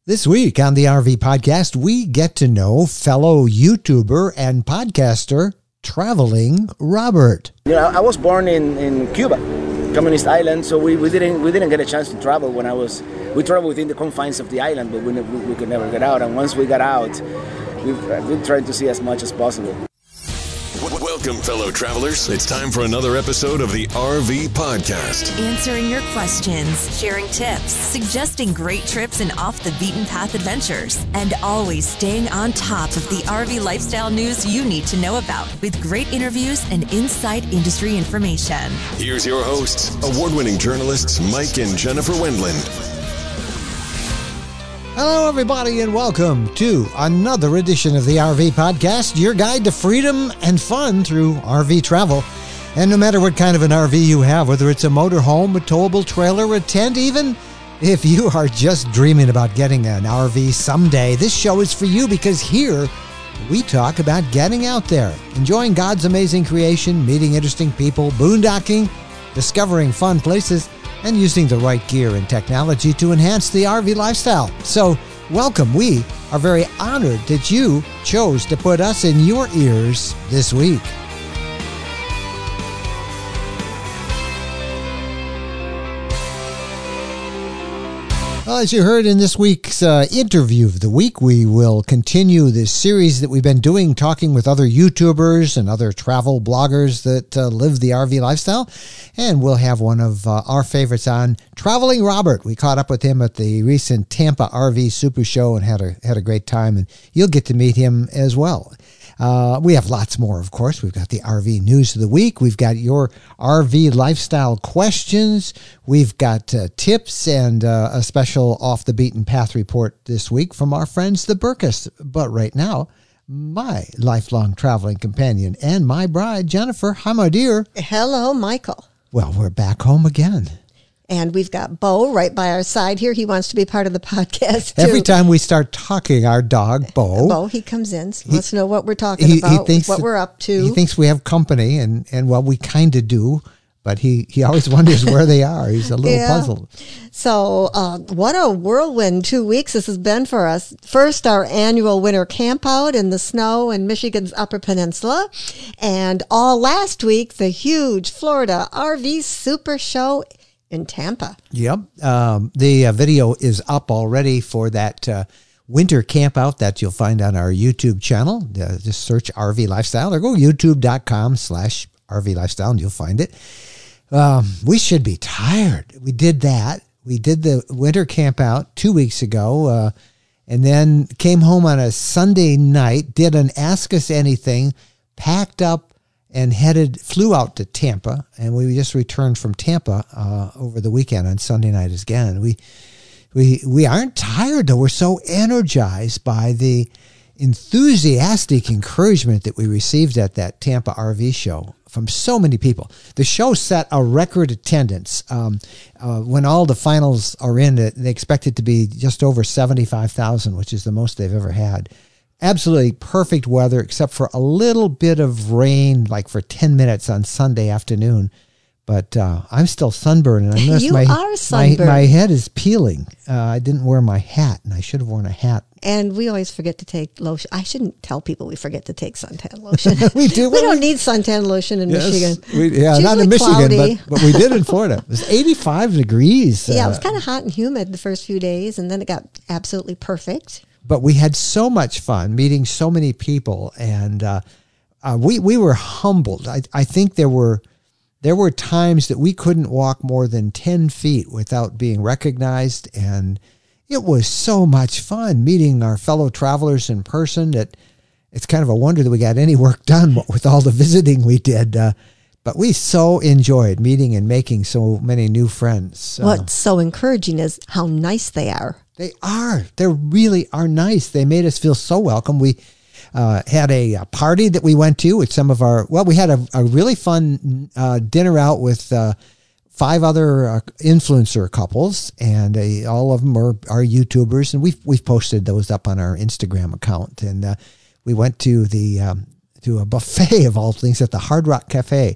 This week on the RV Podcast, we get to know fellow YouTuber and podcaster, Traveling Robert. You know, I was born in Cuba, communist island, so we didn't get a chance to travel when we traveled within the confines of the island, but we could never get out. And once we got out, we tried to see as much as possible. Welcome, fellow travelers. It's time for another episode of the RV Podcast. Answering your questions, sharing tips, suggesting great trips and off-the-beaten-path adventures, and always staying on top of the RV lifestyle news you need to know about with great interviews and inside industry information. Here's your hosts, award-winning journalists Mike and Jennifer Wendland. Hello, everybody, and welcome to another edition of the RV Podcast, your guide to freedom and fun through RV travel. And no matter what kind of an RV you have, whether it's a motorhome, a towable trailer, a tent, even if you are just dreaming about getting an RV someday, this show is for you because here we talk about getting out there, enjoying God's amazing creation, meeting interesting people, boondocking, discovering fun places, and using the right gear and technology to enhance the RV lifestyle. So, welcome. We are very honored that you chose to put us in your ears this week. Well, as you heard in this week's interview of the week, we will continue this series that we've been doing, talking with other YouTubers and other travel bloggers that live the RV lifestyle. And we'll have one of our favorites on, Traveling Robert. We caught up with him at the recent Tampa RV Super Show and had a great time. And you'll get to meet him as well. We have lots more, of course. We've got the RV news of the week. We've got your RV lifestyle questions. We've got tips and a special off the beaten path report this week from our friends, the Burkus. But right now, my lifelong traveling companion and my bride, Jennifer. Hi, my dear. Hello, Michael. Well, we're back home again. And we've got Bo right by our side here. He wants to be part of the podcast, too. Every time we start talking, our dog, Bo, he comes in, wants to know what we're talking about, what we're up to. He thinks we have company, and well, we kind of do, but he always wonders where they are. He's a little puzzled. So what a whirlwind 2 weeks this has been for us. First, our annual winter camp out in the snow in Michigan's Upper Peninsula. And all last week, the huge Florida RV Super Show in Tampa. Yep. The video is up already for that winter camp out that you'll find on our YouTube channel. Just search RV Lifestyle or go youtube.com/RV Lifestyle and you'll find it. We should be tired. We did that. We did the winter camp out 2 weeks ago and then came home on a Sunday night, did an Ask Us Anything, packed up, and flew out to Tampa, and we just returned from Tampa over the weekend on Sunday night again. We aren't tired, though. We're so energized by the enthusiastic encouragement that we received at that Tampa RV show from so many people. The show set a record attendance. When all the finals are in, they expect it to be just over 75,000, which is the most they've ever had. Absolutely perfect weather, except for a little bit of rain, like for 10 minutes on Sunday afternoon. But I'm still sunburned, and I noticed my head is peeling. I didn't wear my hat, and I should have worn a hat. And we always forget to take lotion. I shouldn't tell people we forget to take suntan lotion. We do. We don't need suntan lotion in Michigan. Not in Michigan, but we did in Florida. It was 85 degrees. Yeah, it was kind of hot and humid the first few days, and then it got absolutely perfect. But we had so much fun meeting so many people, and we were humbled. I think there were times that we couldn't walk more than 10 feet without being recognized, and it was so much fun meeting our fellow travelers in person that it's kind of a wonder that we got any work done with all the visiting we did. But we so enjoyed meeting and making so many new friends. What's so encouraging is how nice they are. They are. They really are nice. They made us feel so welcome. We had a party that we went to with some of we had a really fun dinner out with 5 other influencer couples, and all of them are YouTubers, and we've posted those up on our Instagram account. And we went to a buffet of all things at the Hard Rock Cafe.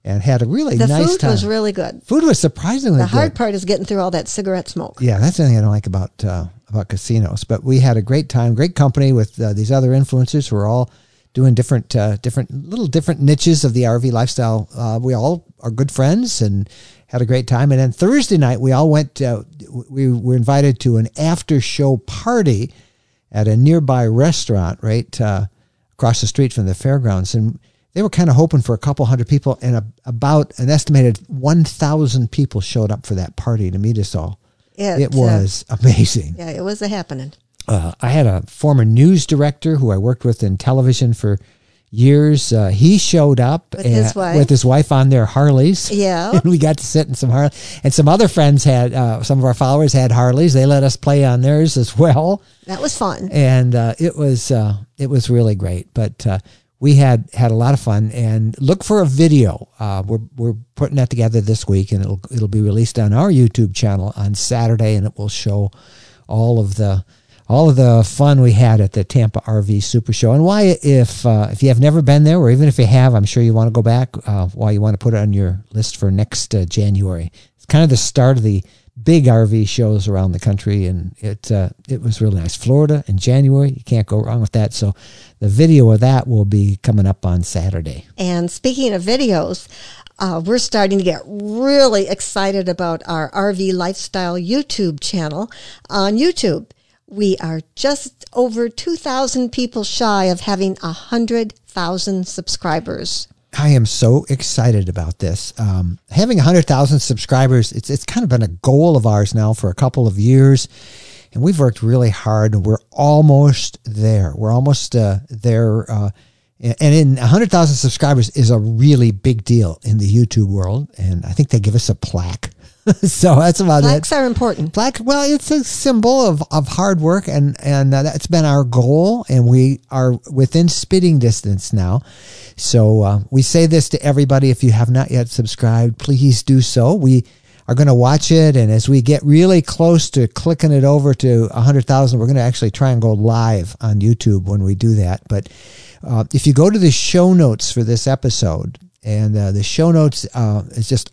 and had a really The nice food time. was really good. Food was surprisingly The good. hard part is getting through all that cigarette smoke. Yeah, that's the thing I don't like about casinos. But we had a great time, great company with these other influencers who are all doing different niches of the RV lifestyle. We all are good friends and had a great time. And then Thursday night, we all went. We were invited to an after-show party at a nearby restaurant right across the street from the fairgrounds, and they were kind of hoping for a couple hundred people, and about an estimated 1,000 people showed up for that party to meet us all. It was amazing. Yeah, it was a happening. I had a former news director who I worked with in television for years. He showed up with his wife on their Harleys. Yeah. And we got to sit in some Harleys. And some other friends had, some of our followers had Harleys. They let us play on theirs as well. That was fun. And it was really great. But we had a lot of fun. And look for a video. We're putting that together this week, and it'll be released on our YouTube channel on Saturday, and it will show all of the fun we had at the Tampa RV Super Show, and why, if you have never been there, or even if you have, I'm sure you want to go back, why you want to put it on your list for next January. It's kind of the start of the big RV shows around the country, and it was really nice. Florida in January, you can't go wrong with that. So the video of that will be coming up on Saturday. And speaking of videos, we're starting to get really excited about our RV Lifestyle YouTube channel on YouTube. We are just over 2,000 people shy of having 100,000 subscribers. I am so excited about this. Having 100,000 subscribers, it's kind of been a goal of ours now for a couple of years, and we've worked really hard, and we're almost there. We're almost there. And in 100,000 subscribers is a really big deal in the YouTube world, and I think they give us a plaque. So that's about it. Plaques are important. Plaque, well, it's a symbol of hard work, and that's been our goal, and we are within spitting distance now. So we say this to everybody: if you have not yet subscribed, please do so. We are going to watch it, and as we get really close to clicking it over to 100,000, we're going to actually try and go live on YouTube when we do that. But if you go to the show notes for this episode, and the show notes is just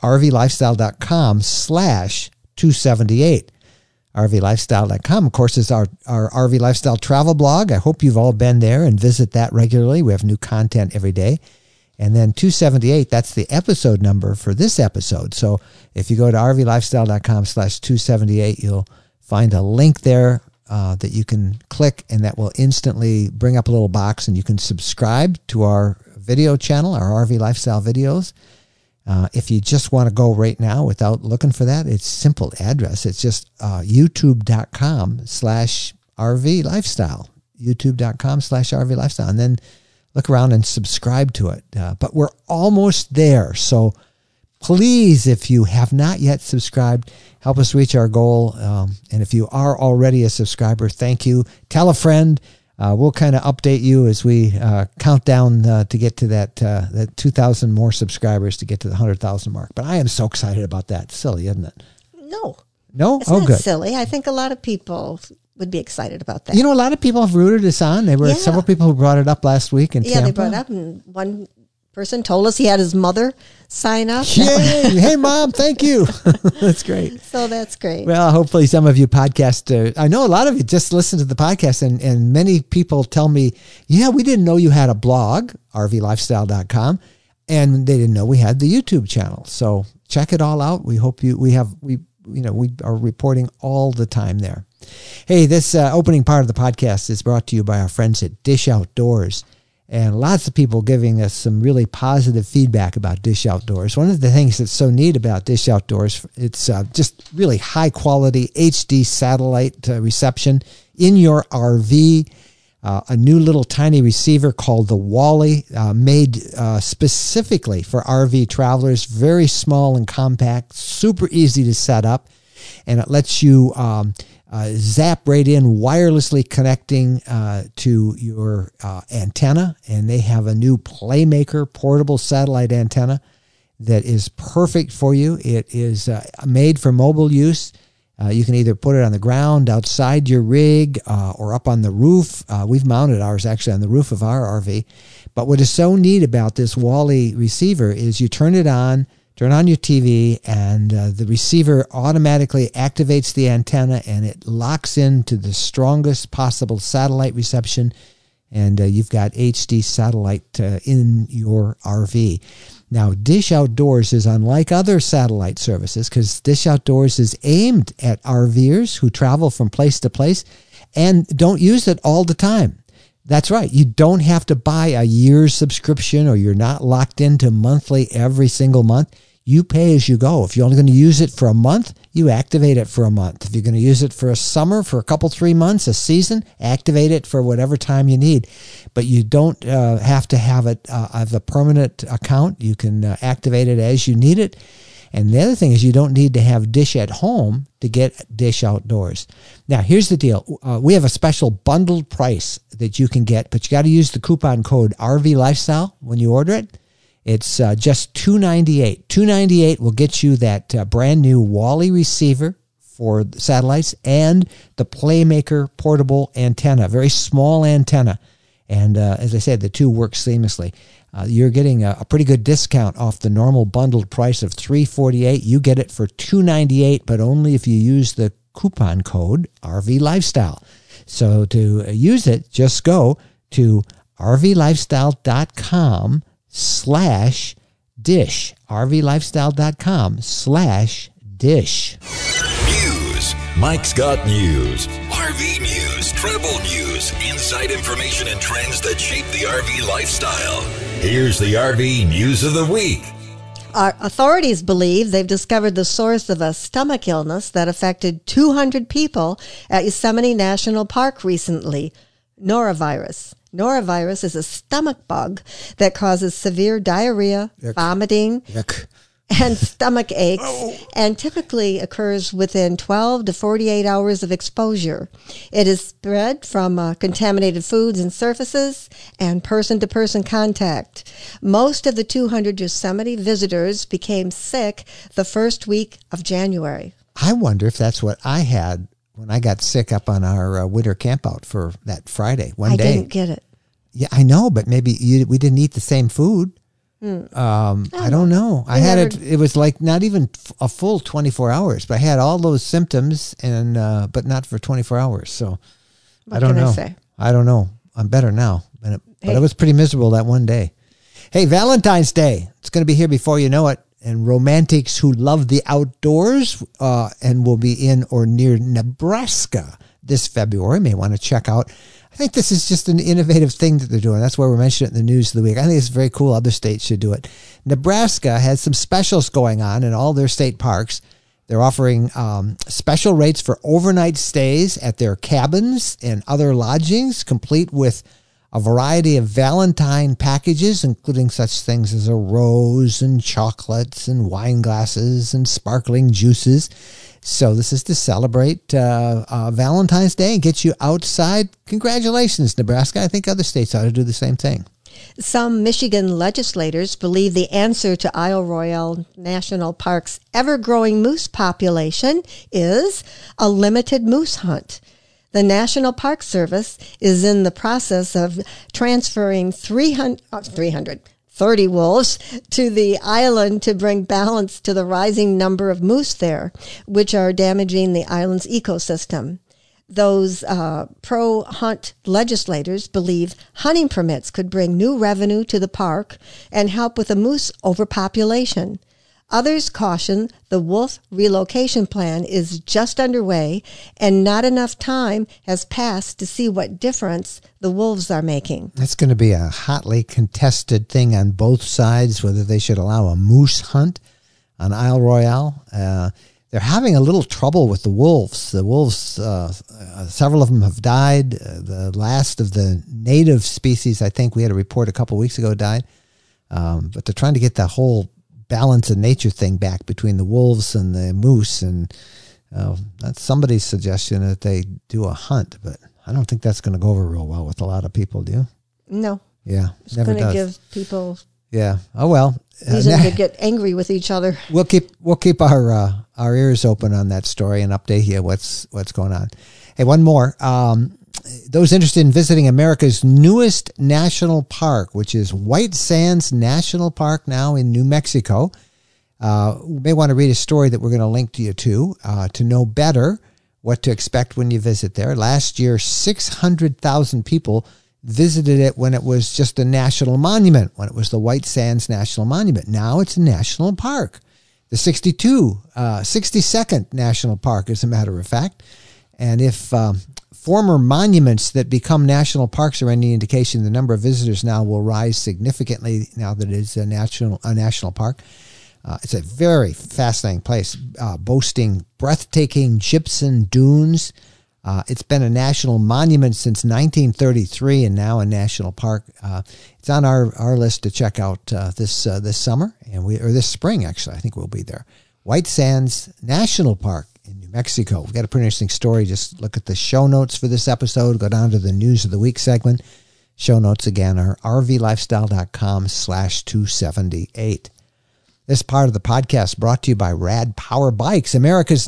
rvlifestyle.com/278. rvlifestyle.com, of course, is our RV Lifestyle travel blog. I hope you've all been there and visit that regularly. We have new content every day. And then 278, that's the episode number for this episode. So if you go to rvlifestyle.com/278, you'll find a link there that you can click, and that will instantly bring up a little box, and you can subscribe to our video channel, our RV Lifestyle videos. If you just want to go right now without looking for that, it's simple address. It's just youtube.com/RV Lifestyle, youtube.com/RV Lifestyle, and then look around and subscribe to it. But we're almost there. So please, if you have not yet subscribed, help us reach our goal. And if you are already a subscriber, thank you. Tell a friend. We'll kind of update you as we count down to get to that 2,000 more subscribers to get to the 100,000 mark. But I am so excited about that. Silly, isn't it? No. No? It's Oh, not good. silly. I think a lot of people would be excited about that. You know, a lot of people have rooted us on. There were several people who brought it up last week in Tampa. They brought it up, and one person told us he had his mother sign up. Yay! Hey, Mom, thank you. That's great. So that's great. Well, hopefully some of you podcast, I know a lot of you just listen to the podcast, and many people tell me, yeah, we didn't know you had a blog, rvlifestyle.com, and they didn't know we had the YouTube channel. So check it all out. We hope we are reporting all the time there. Hey, this opening part of the podcast is brought to you by our friends at Dish Outdoors. And lots of people giving us some really positive feedback about Dish Outdoors. One of the things that's so neat about Dish Outdoors, it's just really high quality HD satellite reception in your RV. A new little tiny receiver called the Wally, made specifically for RV travelers. Very small and compact, super easy to set up. And it lets you zap right in, wirelessly connecting to your antenna. And they have a new Playmaker portable satellite antenna that is perfect for you. It is made for mobile use. You can either put it on the ground outside your rig or up on the roof. We've mounted ours actually on the roof of our RV. But what is so neat about this Wally receiver is you turn on your TV, and the receiver automatically activates the antenna, and it locks into the strongest possible satellite reception, and you've got HD satellite in your RV. Now, Dish Outdoors is unlike other satellite services because Dish Outdoors is aimed at RVers who travel from place to place and don't use it all the time. That's right. You don't have to buy a year's subscription, or you're not locked into monthly every single month. You pay as you go. If you're only going to use it for a month, you activate it for a month. If you're going to use it for a summer, for a couple, 3 months, a season, activate it for whatever time you need. But you don't have to have it as a permanent account. You can activate it as you need it. And the other thing is you don't need to have Dish at home to get Dish Outdoors. Now, here's the deal. We have a special bundled price that you can get, but you got to use the coupon code RV Lifestyle when you order it. It's just $298. $298 will get you that brand new Wally receiver for satellites and the Playmaker portable antenna, very small antenna. And as I said, the two work seamlessly. You're getting a pretty good discount off the normal bundled price of $348. You get it for $298, but only if you use the coupon code RV Lifestyle. So to use it, just go to rvlifestyle.com/dish. rvlifestyle.com/dish. News. Mike's got news. RV news, travel news, inside information and trends that shape the RV lifestyle. Here's the RV news of the week. Our authorities believe they've discovered the source of a stomach illness that affected 200 people at Yosemite National Park recently, norovirus. Norovirus is a stomach bug that causes severe diarrhea, vomiting, and stomach aches, and typically occurs within 12 to 48 hours of exposure. It is spread from contaminated foods and surfaces and person-to-person contact. Most of the 200 Yosemite visitors became sick the first week of January. I wonder if that's what I had when I got sick up on our winter campout for that Friday, one day. I didn't get it. Yeah, I know, but maybe we didn't eat the same food. I don't know. I had it. It was like not even a full 24 hours, but I had all those symptoms, and but not for 24 hours. So I don't know. I don't know. I'm better now, but it was pretty miserable that one day. Hey, Valentine's Day. It's going to be here before you know it. And romantics who love the outdoors and will be in or near Nebraska this February may want to check out. I think this is just an innovative thing that they're doing. That's why we're mentioning it in the news of the week. I think it's very cool. Other states should do it. Nebraska has some specials going on in all their state parks. They're offering special rates for overnight stays at their cabins and other lodgings, complete with a variety of Valentine packages, including such things as a rose and chocolates and wine glasses and sparkling juices. So this is to celebrate Valentine's Day and get you outside. Congratulations, Nebraska. I think other states ought to do the same thing. Some Michigan legislators believe the answer to Isle Royale National Park's ever-growing moose population is a limited moose hunt. The National Park Service is in the process of transferring 30 wolves to the island to bring balance to the rising number of moose there, which are damaging the island's ecosystem. Those pro-hunt legislators believe hunting permits could bring new revenue to the park and help with the moose overpopulation. Others caution the wolf relocation plan is just underway and not enough time has passed to see what difference the wolves are making. That's going to be a hotly contested thing on both sides, whether they should allow a moose hunt on Isle Royale. They're having a little trouble with the wolves. The wolves, several of them have died. The last of the native species, I think we had a report a couple weeks ago, died. But they're trying to get the whole balance of nature thing back between the wolves and the moose, and that's somebody's suggestion that they do a hunt, but I don't think that's going to go over real well with a lot of people. Do you? No. Yeah, it's going to give people. Yeah. Oh well, reason to get angry with each other. We'll keep our ears open on that story and update you what's going on. Hey, one more. Those interested in visiting America's newest national park, which is White Sands National Park now in New Mexico, we may want to read a story that we're going to link to you to know better what to expect when you visit there. Last year, 600,000 people visited it when it was just a national monument, when it was the White Sands National Monument. Now it's a national park. The 62nd national park, as a matter of fact. And if former monuments that become national parks are any indication, the number of visitors now will rise significantly now that it is a national park. It's a very fascinating place, boasting breathtaking gypsum dunes. It's been a national monument since 1933 and now a national park. It's on our list to check out this summer or this spring, actually. I think we'll be there. White Sands National Park in New Mexico. We've got a pretty interesting story. Just look at the show notes for this episode. Go down to the News of the Week segment. Show notes again are rvlifestyle.com/278. This part of the podcast brought to you by Rad Power Bikes, America's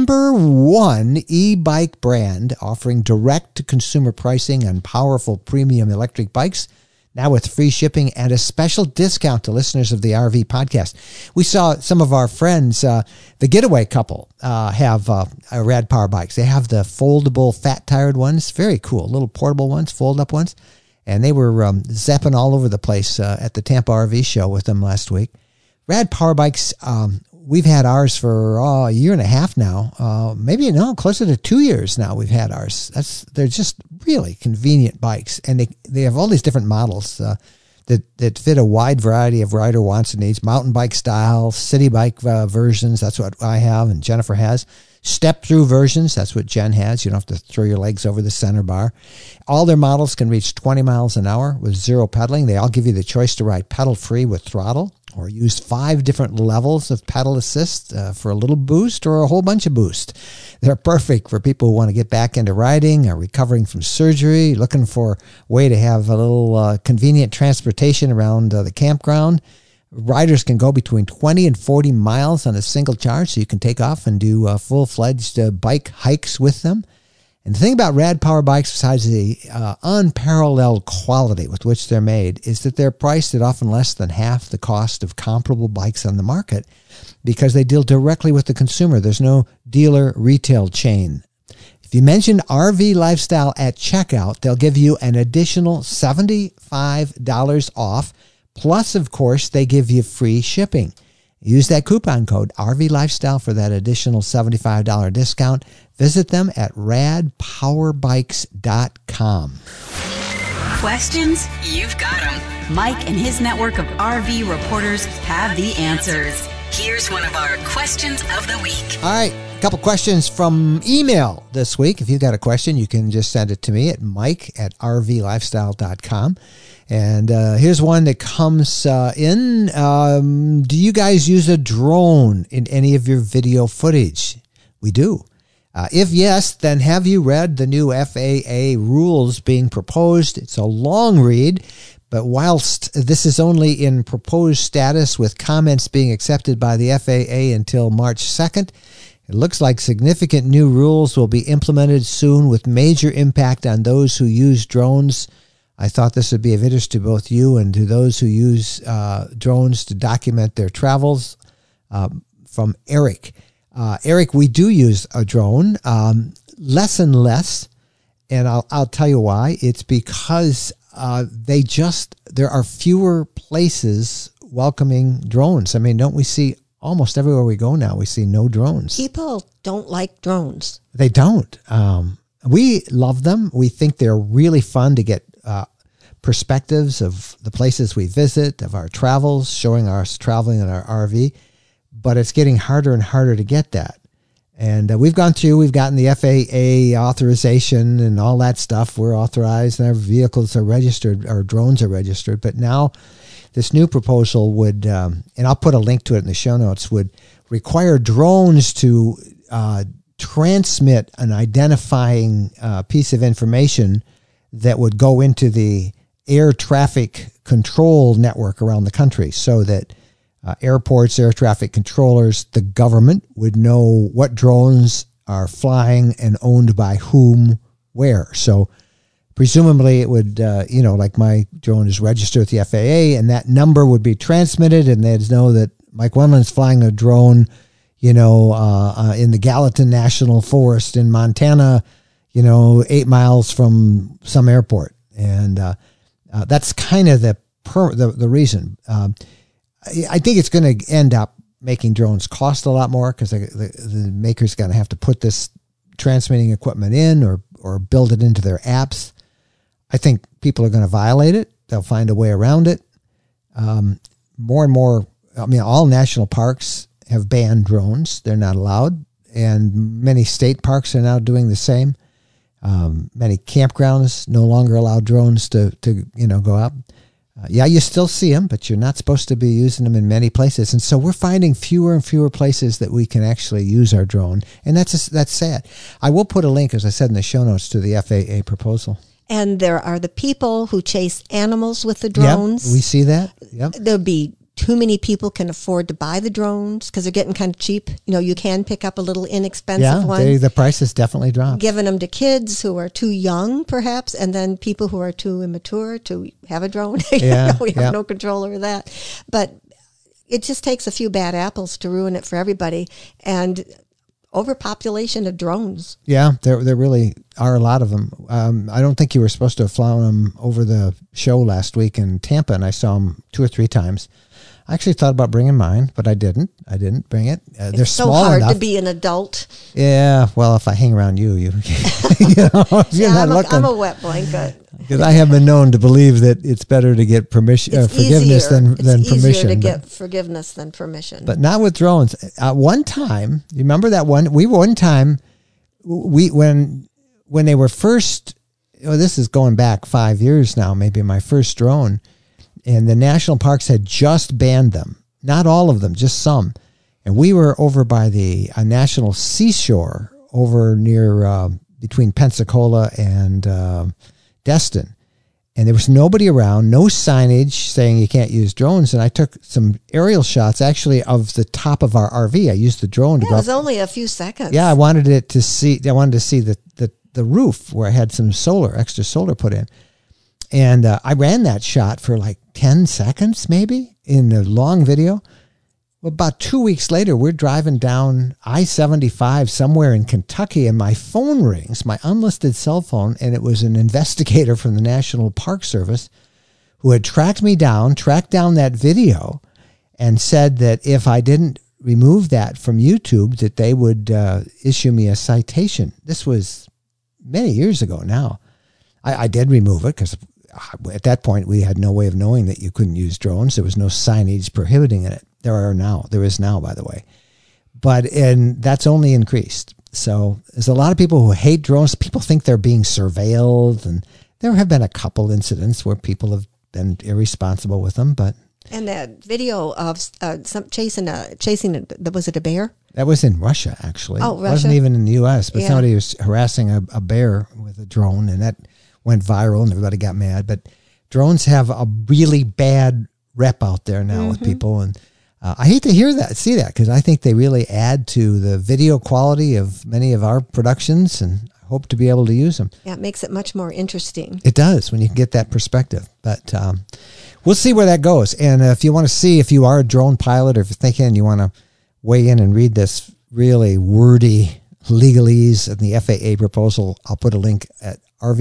#1 e-bike brand, offering direct-to-consumer pricing on powerful premium electric bikes, now with free shipping and a special discount to listeners of the RV podcast. We saw some of our friends, the Getaway couple, have Rad Power Bikes. They have the foldable fat-tired ones, very cool, little portable ones, fold-up ones, and they were zapping all over the place at the Tampa RV show with them last week. Rad Power Bikes, we've had ours for a year and a half now. Maybe closer to 2 years now we've had ours. They're just really convenient bikes, and they have all these different models that fit a wide variety of rider wants and needs. Mountain bike style, city bike versions, that's what I have and Jennifer has. Step-through versions, that's what Jen has. You don't have to throw your legs over the center bar. All their models can reach 20 miles an hour with zero pedaling. They all give you the choice to ride pedal-free with throttle, or use 5 different levels of pedal assist for a little boost or a whole bunch of boost. They're perfect for people who want to get back into riding, are recovering from surgery, looking for a way to have a little convenient transportation around the campground. Riders can go between 20 and 40 miles on a single charge, so you can take off and do full-fledged bike hikes with them. And the thing about Rad Power Bikes, besides the unparalleled quality with which they're made, is that they're priced at often less than half the cost of comparable bikes on the market because they deal directly with the consumer. There's no dealer retail chain. If you mention RV Lifestyle at checkout, they'll give you an additional $75 off. Plus, of course, they give you free shipping. Use that coupon code RV Lifestyle for that additional $75 discount. Visit them at radpowerbikes.com. Questions? You've got them. Mike and his network of RV reporters have the answers. Here's one of our questions of the week. All right, a couple questions from email this week. If you've got a question, you can just send it to me at mike@rvlifestyle.com. And here's one that comes in. Do you guys use a drone in any of your video footage? We do. If yes, then have you read the new FAA rules being proposed? It's a long read, but whilst this is only in proposed status with comments being accepted by the FAA until March 2nd, it looks like significant new rules will be implemented soon with major impact on those who use drones. I thought this would be of interest to both you and to those who use drones to document their travels. From Eric. Eric, we do use a drone, less and less, and I'll tell you why. It's because there are fewer places welcoming drones. I mean, don't we see almost everywhere we go now, we see no drones. People don't like drones. They don't. We love them. We think they're really fun to get perspectives of the places we visit, of our travels, showing us traveling in our RV. But it's getting harder and harder to get that. And we've gotten the FAA authorization and all that stuff. We're authorized and our vehicles are registered, our drones are registered. But now this new proposal would, and I'll put a link to it in the show notes, would require drones to transmit an identifying piece of information that would go into the air traffic control network around the country, so that airports, air traffic controllers, the government would know what drones are flying and owned by whom, where. So presumably it would, like my drone is registered with the FAA, and that number would be transmitted, and they'd know that Mike Wendland's flying a drone, in the Gallatin National Forest in Montana, 8 miles from some airport. And that's kind of the reason. I think it's going to end up making drones cost a lot more because the maker's going to have to put this transmitting equipment in or build it into their apps. I think people are going to violate it. They'll find a way around it. More and more, all national parks have banned drones. They're not allowed. And many state parks are now doing the same. Many campgrounds no longer allow drones to go out. You still see them, but you're not supposed to be using them in many places. And so we're finding fewer and fewer places that we can actually use our drone. And that's sad. I will put a link, as I said in the show notes, to the FAA proposal. And there are the people who chase animals with the drones. Yep, we see that. Yep. There'll be too many people can afford to buy the drones because they're getting kind of cheap. You can pick up a little inexpensive one. The price has definitely dropped. Giving them to kids who are too young, perhaps, and then people who are too immature to have a drone. We have no control over that. But it just takes a few bad apples to ruin it for everybody. And overpopulation of drones. Yeah, there really are a lot of them. I don't think you were supposed to have flown them over the show last week in Tampa, and I saw them 2 or 3 times. I actually thought about bringing mine, but I didn't. I didn't bring it. They're so small hard enough to be an adult. Yeah, well, if I hang around you if you're not looking. I'm a wet blanket. Because I have been known to believe that it's better to get forgiveness than permission. It's easier to get forgiveness than permission. But not with drones. One time, you remember that one? When they were first, this is going back 5 years now, maybe my first drone, and the national parks had just banned them. Not all of them, just some. And we were over by the national seashore over near between Pensacola and Destin. And there was nobody around, no signage saying you can't use drones. And I took some aerial shots actually of the top of our RV. I used the drone to go. It was only a few seconds. Yeah, I wanted to see the roof where I had some extra solar put in. And I ran that shot for like 10 seconds maybe in a long video. Well, about 2 weeks later, we're driving down I-75 somewhere in Kentucky, and my phone rings, my unlisted cell phone, and it was an investigator from the National Park Service who had tracked down that video and said that if I didn't remove that from YouTube, that they would issue me a citation. This was many years ago now. I did remove it because at that point we had no way of knowing that you couldn't use drones. There was no signage prohibiting it. There is now, by the way. And that's only increased. So there's a lot of people who hate drones. People think they're being surveilled, and there have been a couple incidents where people have been irresponsible with them. And that video of chasing was it a bear? That was in Russia, actually. Oh, Russia? It wasn't even in the U.S., but somebody was harassing a bear with a drone, and that went viral, and everybody got mad. But drones have a really bad rep out there now with people, and I hate to see that, because I think they really add to the video quality of many of our productions, and I hope to be able to use them. Yeah, it makes it much more interesting. It does when you can get that perspective. But we'll see where that goes. And if you want to see if you are a drone pilot, or if you're thinking you want to weigh in and read this really wordy legalese in the FAA proposal, I'll put a link at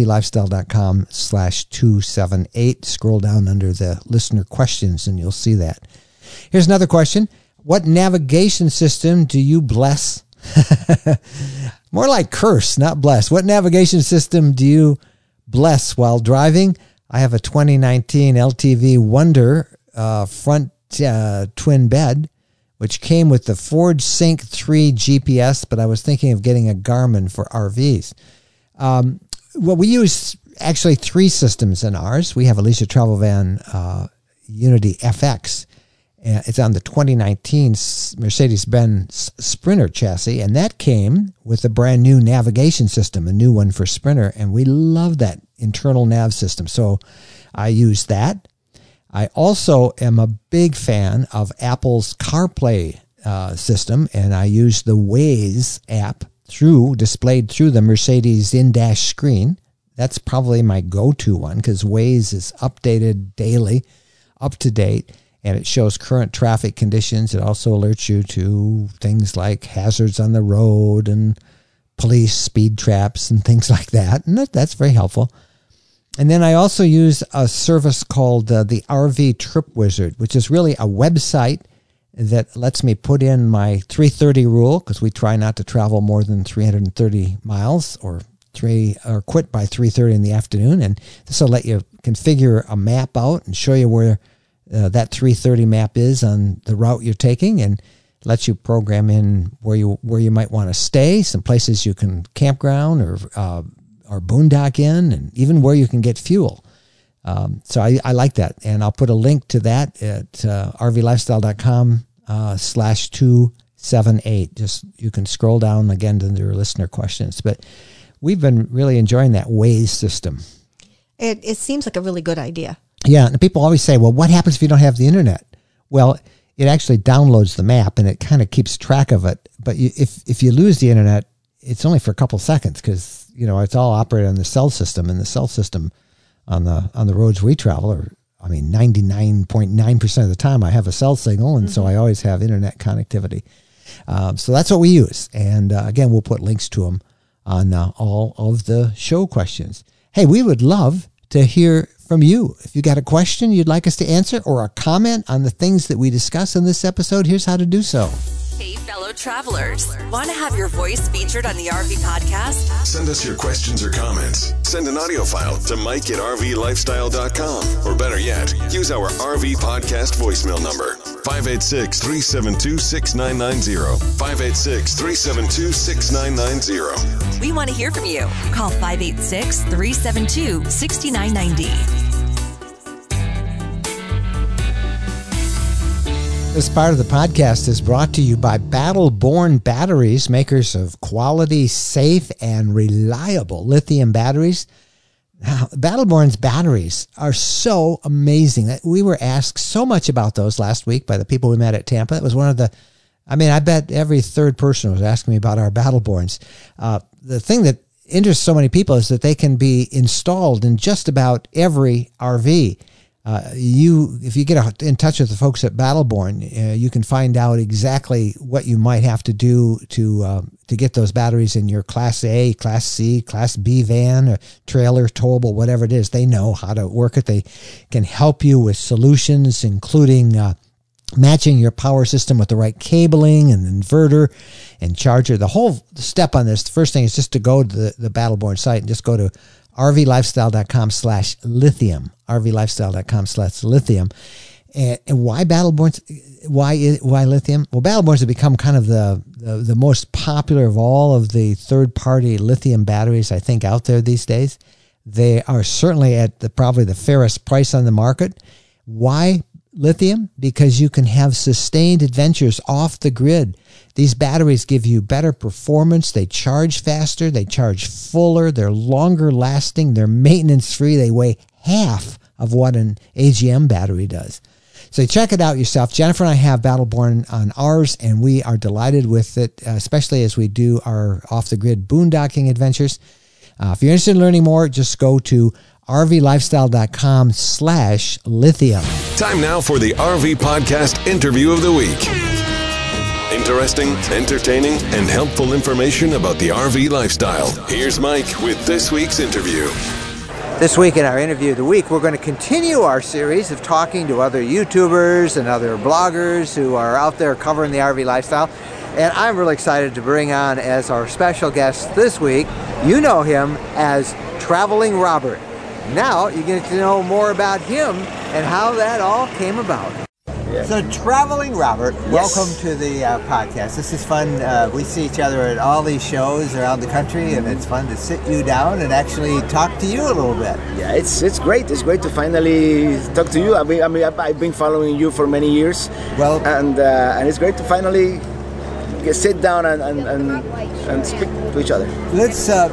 rvlifestyle.com/278. Scroll down under the listener questions and you'll see that. Here's another question. What navigation system do you bless? More like curse, not bless. What navigation system do you bless while driving? I have a 2019 LTV Wonder front twin bed, which came with the Ford Sync 3 GPS, but I was thinking of getting a Garmin for RVs. Well, we use actually 3 systems in ours. We have a Leisure Travel Van Unity FX. It's on the 2019 Mercedes-Benz Sprinter chassis, and that came with a brand new navigation system, a new one for Sprinter, and we love that internal nav system. So I use that. I also am a big fan of Apple's CarPlay system, and I use the Waze app displayed through the Mercedes in-dash screen. That's probably my go-to one because Waze is updated daily, up to date, and it shows current traffic conditions. It also alerts you to things like hazards on the road and police speed traps and things like that, and that's very helpful. And then I also use a service called the RV Trip Wizard, which is really a website that lets me put in my 3:30 rule, because we try not to travel more than 330 miles or quit by 3:30 in the afternoon. And this will let you configure a map out and show you where that 3:30 map is on the route you're taking, and lets you program in where you might want to stay, some places you can campground or boondock in, and even where you can get fuel. So I like that. And I'll put a link to that at rvlifestyle.com/278. Just, you can scroll down again to your listener questions. But we've been really enjoying that Waze system. It seems like a really good idea. Yeah. And people always say, well, what happens if you don't have the internet? Well, it actually downloads the map and it kind of keeps track of it. But if you lose the internet, it's only for a couple seconds, because it's all operated on the cell system, and the cell system on the roads we travel are, 99.9% of the time I have a cell signal, and so I always have internet connectivity. So that's what we use. And again, we'll put links to them on all of the show questions. Hey, we would love to hear from you. If you got a question you'd like us to answer, or a comment on the things that we discuss in this episode, here's how to do so. Hey, fellow travelers, want to have your voice featured on the RV podcast? Send us your questions or comments. Send an audio file to Mike@RVLifestyle.com. Or better yet, use our RV podcast voicemail number, 586-372-6990. 586-372-6990. We want to hear from you. Call 586-372-6990. This part of the podcast is brought to you by Battle-Born Batteries, makers of quality, safe, and reliable lithium batteries. Now, Battle-Born's batteries are so amazing. We were asked so much about those last week by the people we met at Tampa. It was one of the, I bet every third person was asking me about our Battle-Borns. The thing that interests so many people is that they can be installed in just about every RV. If you get in touch with the folks at Battle-Born, you can find out exactly what you might have to do to get those batteries in your Class A, Class C, Class B van, or trailer, towable, whatever it is. They know how to work it. They can help you with solutions, including matching your power system with the right cabling and inverter and charger. The whole step on this, the first thing is just to go to the Battle-Born site and just go to rvlifestyle.com/lithium. rvlifestyle.com/lithium. And why Battle-Borns? Why lithium? Well, Battle-Borns have become kind of the most popular of all of the third-party lithium batteries, I think, out there these days. They are certainly at probably the fairest price on the market. Why lithium? Because you can have sustained adventures off the grid. These batteries give you better performance. They charge faster. They charge fuller. They're longer lasting. They're maintenance free. They weigh half of what an AGM battery does. So check it out yourself. Jennifer and I have Battle-Born on ours, and we are delighted with it, especially as we do our off-the-grid boondocking adventures. If you're interested in learning more, just go to rvlifestyle.com/lithium. Time now for the RV Podcast Interview of the Week. Interesting, entertaining, and helpful information about the RV lifestyle. Here's Mike with this week's interview. This week in our Interview of the Week, we're going to continue our series of talking to other YouTubers and other bloggers who are out there covering the RV lifestyle. And I'm really excited to bring on as our special guest this week, you know him as Traveling Robert. Now you get to know more about him and how that all came about. Yeah. So, Traveling Robert, Yes. welcome to the podcast. This is fun. We see each other at all these shows around the country, and it's fun to sit you down and actually talk to you a little bit. Yeah, it's great. It's great to finally talk to you. I've been following you for many years. Well, and it's great to finally sit down and speak to each other. Let's.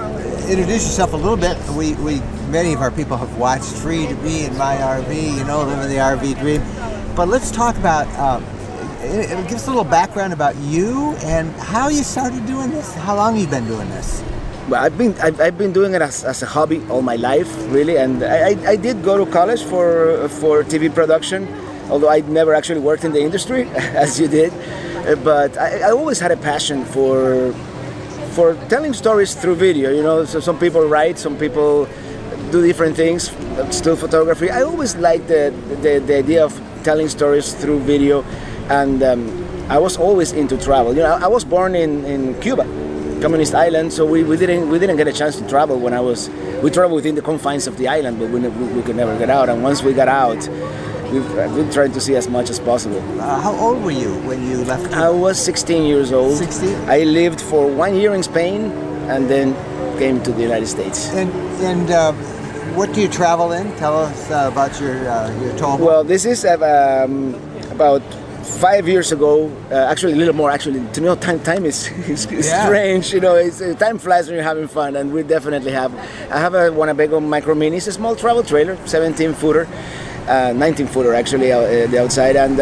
introduce yourself a little bit. We many of our people have watched Free to Be in My RV, living the RV dream. But let's talk about, give us a little background about you and how you started doing this. How long have you been doing this? Well, I've been doing it as a hobby all my life, really, and I did go to college for TV production, although I never actually worked in the industry as you did. But I always had a passion for telling stories through video. So some people write, some people do different things, still photography. I always liked the idea of telling stories through video, and I was always into travel. I was born in Cuba, communist island, so we didn't get a chance to travel when we traveled within the confines of the island, but we could never get out. And once we got out, we've been trying to see as much as possible. How old were you when you left Cuba? I was 16 years old. 16? I lived for 1 year in Spain and then came to the United States. And what do you travel in? Tell us about your tour. Well, this is about 5 years ago, actually a little more. Actually, to me, time is strange. Time flies when you're having fun, and we definitely have. I have a Winnebago Micro Mini. It's a small travel trailer, 17-footer, 19-footer actually, the outside. And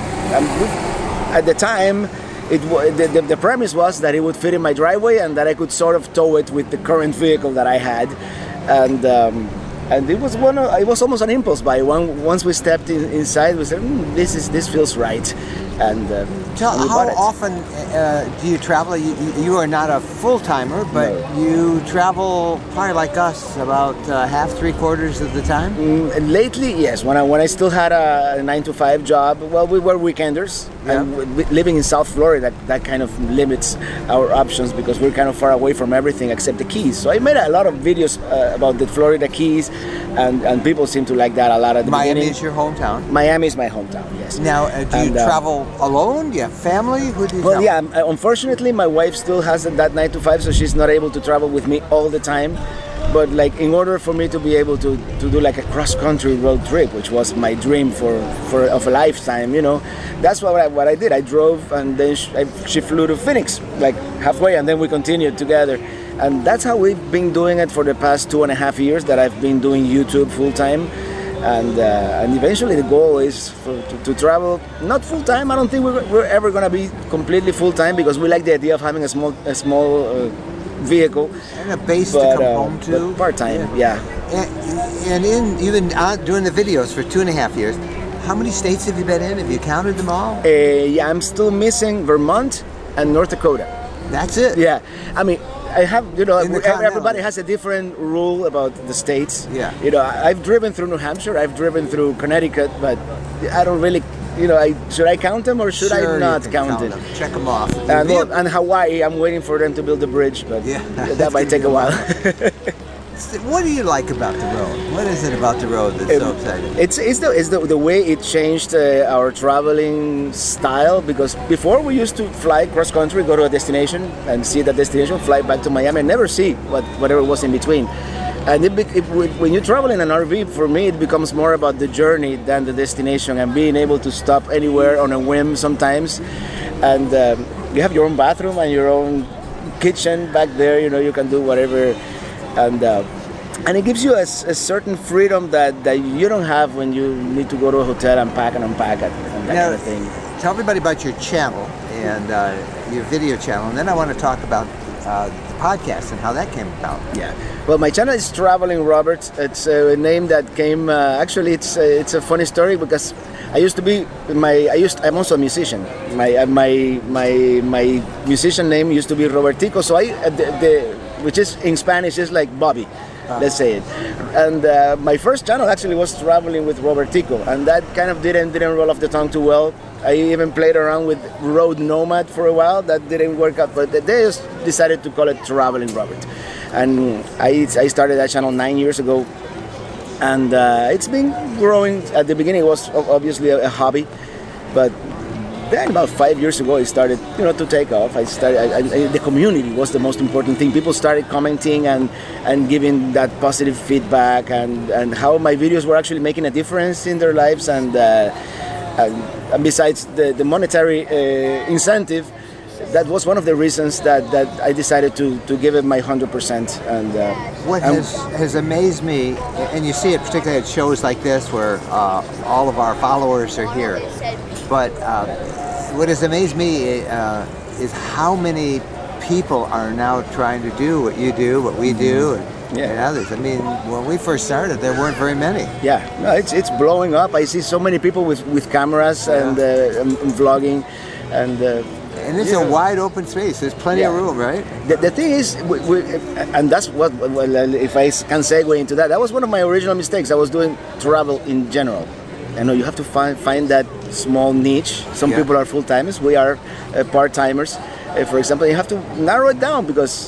at the time, the premise was that it would fit in my driveway and that I could sort of tow it with the current vehicle that I had, and it was almost an impulse buy. Once we stepped inside, we said, this feels right, and how often do you travel? You are not a full-timer, but No. you travel probably like us about half, 3/4 of the time? Lately, yes. When I still had a 9-to-5 job, well, we were weekenders. Yeah. And living in South Florida, that kind of limits our options because we're kind of far away from everything except the Keys. So I made a lot of videos about the Florida Keys, and people seem to like that a lot at the Miami beginning. is your hometown? Miami is my hometown, yes. Now, do you travel alone? Do you have family? Who do you Well, travel? yeah. Unfortunately, my wife still has that 9-to-5, so she's not able to travel with me all the time. But in order for me to be able to do like a cross-country road trip, which was my dream of a lifetime, that's what I did. I drove, and then she flew to Phoenix, like halfway, and then we continued together. And that's how we've been doing it for the past 2.5 years that I've been doing YouTube full-time. And eventually the goal is to travel, not full-time. I don't think we're ever going to be completely full-time because we like the idea of having a small vehicle. And a base to come home to. But part-time, yeah. And you've been out doing the videos for 2.5 years. How many states have you been in? Have you counted them all? Yeah, I'm still missing Vermont and North Dakota. That's it? Yeah. I mean, I have, In the continental. everybody has a different rule about the states. Yeah. I've driven through New Hampshire, I've driven through Connecticut, but I don't really, should I count them or should Sure, I not you can count it? them. Check them off. And Hawaii, I'm waiting for them to build a bridge, but Yeah. that might take a while. What do you like about the road? What is it about the road that's so exciting? It's the way it changed our traveling style, because before we used to fly cross country, go to a destination and see that destination, fly back to Miami and never see whatever was in between. And when you travel in an RV, for me, it becomes more about the journey than the destination, and being able to stop anywhere on a whim sometimes. And you have your own bathroom and your own kitchen back there. You can do whatever. And it gives you a certain freedom that you don't have when you need to go to a hotel and pack and unpack and that kind of thing. Tell everybody about your channel and your video channel, and then I want to talk about the podcast and how that came about. Yeah. Well, my channel is Traveling Robert. It's a name that came. Actually, it's a funny story because I used to be I'm also a musician. My musician name used to be Robertico. So which is in Spanish is like Bobby. Let's say it. And my first channel actually was Traveling with Robertico, and that kind of didn't roll off the tongue too well. I even played around with Road Nomad for a while. That didn't work out, but they just decided to call it Traveling Robert. And I started that channel 9 years ago, and it's been growing. At the beginning, it was obviously a hobby, but then about 5 years ago, it started, to take off. The community was the most important thing. People started commenting and giving that positive feedback, and how my videos were actually making a difference in their lives. And besides the monetary incentive, that was one of the reasons that I decided to give it my 100%. And what has amazed me, and you see it particularly at shows like this where all of our followers are here, but what has amazed me is how many people are now trying to do what you do, what we do, and others. I mean, when we first started, there weren't very many. Yeah, no, it's blowing up. I see so many people with cameras and vlogging, and it's a wide open space. There's plenty of room, right? The thing is, and that's what, if I can segue into that, that was one of my original mistakes. I was doing travel in general. I know you have to find that small niche. Some people are full-timers. We are part-timers. For example, you have to narrow it down because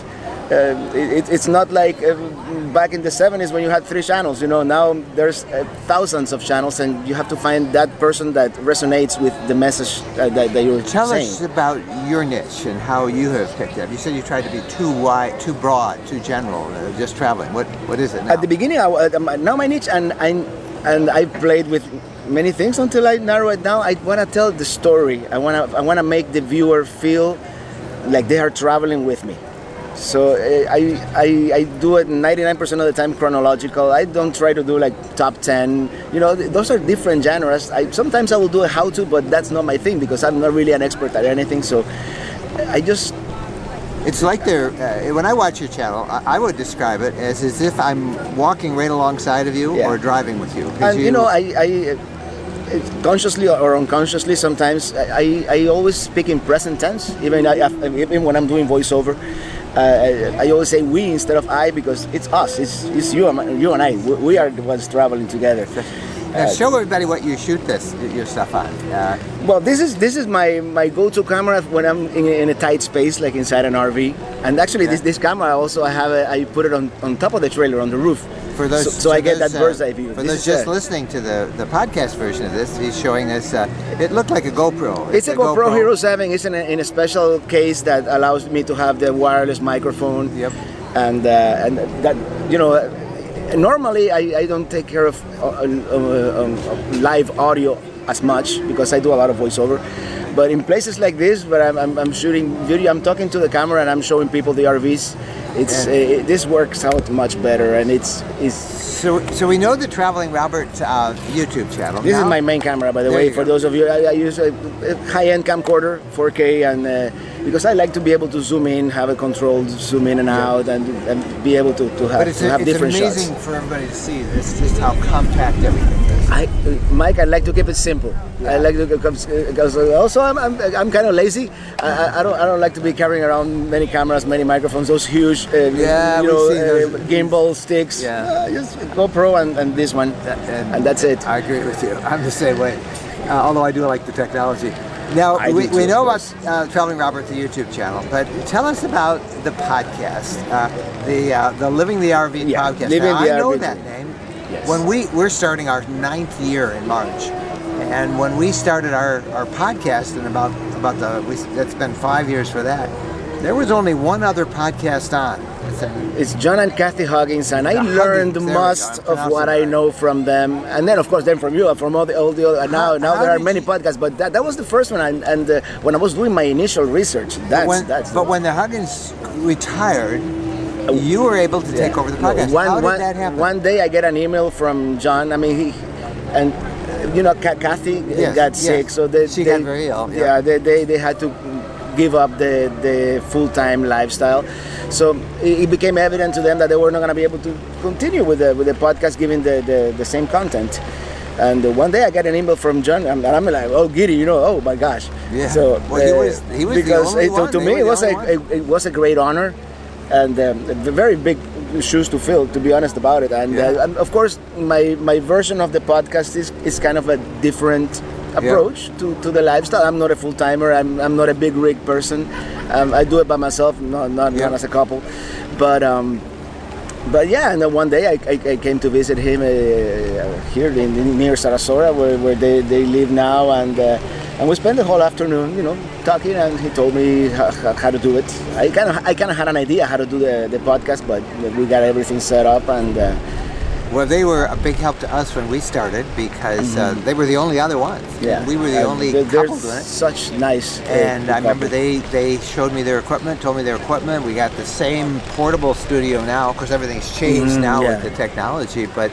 it's not like back in the 70s when you had 3 channels. You know, now there's thousands of channels, and you have to find that person that resonates with the message that you're saying. Tell us about your niche and how you have picked it. You said you tried to be too wide, too broad, too general, just traveling. What is it now? At the beginning, now my niche, and I played with many things until I narrow it down. I want to tell the story. I want to make the viewer feel like they are traveling with me. So I do it 99% of the time chronological. I don't try to do like top 10. You know, those are different genres. Sometimes I will do a how-to, but that's not my thing because I'm not really an expert at anything. So I just... It's like when I watch your channel, I would describe it as if I'm walking right alongside of you or driving with you. And you know, I consciously or unconsciously, sometimes I always speak in present tense, even when I'm doing voiceover. I always say we instead of I because it's us, it's you and I. We are the ones traveling together. Now show everybody what you shoot your stuff on. Well, this is my go-to camera when I'm in a tight space, like inside an RV. And actually, this camera also I put it on top of the trailer on the roof. For those, so I get that bird's eye view. For those just listening to the podcast version of this, he's showing us. It looked like a GoPro. It's a GoPro Hero 7. It's in a special case that allows me to have the wireless microphone. Yep. And that, you know, normally I don't take care of live audio as much because I do a lot of voiceover. But in places like this where I'm shooting video, I'm talking to the camera and I'm showing people the RVs. This works out much better, and it's so we know the Traveling Robert YouTube channel. This is my main camera, by the way. For those of you, I use a high-end camcorder, 4K, and because I like to be able to zoom in, have a controlled zoom in and out, and be able to have different shots. It's amazing for everybody to see this, just how compact everything is. Mike, I like to keep it simple. I like to because also I'm kind of lazy. I don't like to be carrying around many cameras, many microphones, those huge gimbal sticks. Just GoPro and this one, and that's it. I agree with you. I'm the same way. Although I do like the technology. Now we know about Traveling Robert, the YouTube channel, but tell us about the podcast, the Living the RV podcast. I know that name. Yes. When we're starting our 9th year in March, and when we started our podcast, and it's been 5 years for that, there was only one other podcast on. It's John and Kathy Huggins, and I learned most of what I know from them, and then of course from you, from all the other. Now there are many podcasts, but that was the first one. And when I was doing my initial research, but when the Huggins retired, you were able to take over the podcast. How did that happen? One day I get an email from John. I mean, Kathy got sick, so she got very ill. Yeah, they had to give up the full-time lifestyle. So it became evident to them that they were not going to be able to continue with the podcast, given the same content. And one day I got an email from John, and I'm like, "Oh, giddy, oh my gosh!" Yeah. So he was because the only one. To me it was a great honor, and very big shoes to fill, to be honest about it. And of course, my version of the podcast is kind of a different approach to the lifestyle. I'm not a full timer. I'm not a big rig person. I do it by myself, not as a couple. But yeah, and then one day I came to visit him here near Sarasota, where they live now, and we spent the whole afternoon, talking, and he told me how to do it. I kind of had an idea how to do the podcast, but we got everything set up, and Well, they were a big help to us when we started because they were the only other ones. Yeah, We were the only couple doing it. Such nice. And I remember couple. they showed me their equipment, told me their equipment. We got the same portable studio now. Of course, everything's changed now with the technology, but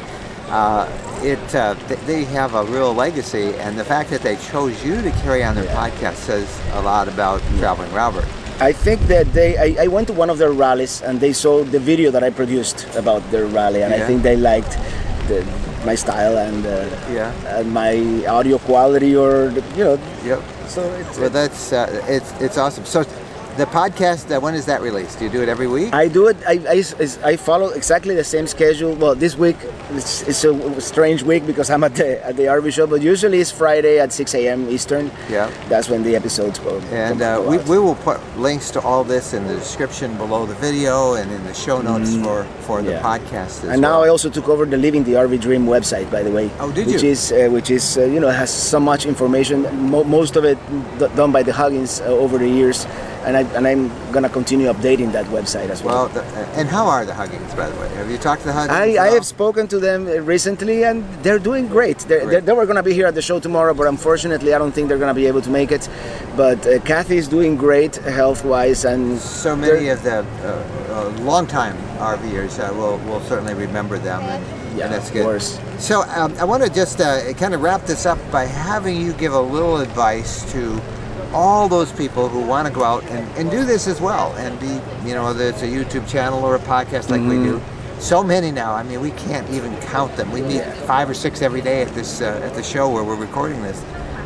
they have a real legacy. And the fact that they chose you to carry on their podcast says a lot about Traveling Robert. I think that I went to one of their rallies and they saw the video that I produced about their rally, and I think they liked my style and my audio quality, or So it's awesome. So the podcast, when is that released? Do you do it every week? I do it. I follow exactly the same schedule. Well, this week it's a strange week because I'm at the RV show, but usually it's Friday at 6 a.m. Eastern. Yeah. That's when the episodes go. And we will put links to all this in the description below the video and in the show notes for the podcast. And now I also took over the Living the RV Dream website, by the way. Oh, did you? Which is has so much information. Most of it done by the Huggins over the years. And I'm going to continue updating that website as well. And how are the Huggins, by the way? Have you talked to the Huggins? I have spoken to them recently, and they're doing great. They were going to be here at the show tomorrow, but unfortunately, I don't think they're going to be able to make it. But Kathy is doing great health-wise, and so many of the long-time RVers will certainly remember them, and that's good. Of course. So I want to just kind of wrap this up by having you give a little advice to all those people who want to go out and do this as well, and be, whether it's a YouTube channel or a podcast like we do. So many now. I mean, we can't even count them. We meet 5 or 6 every day at this at the show where we're recording this.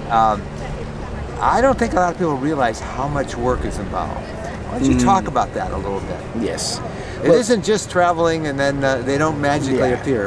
I don't think a lot of people realize how much work is involved. Why don't you talk about that a little bit? Yes. It isn't just traveling and then they don't magically appear.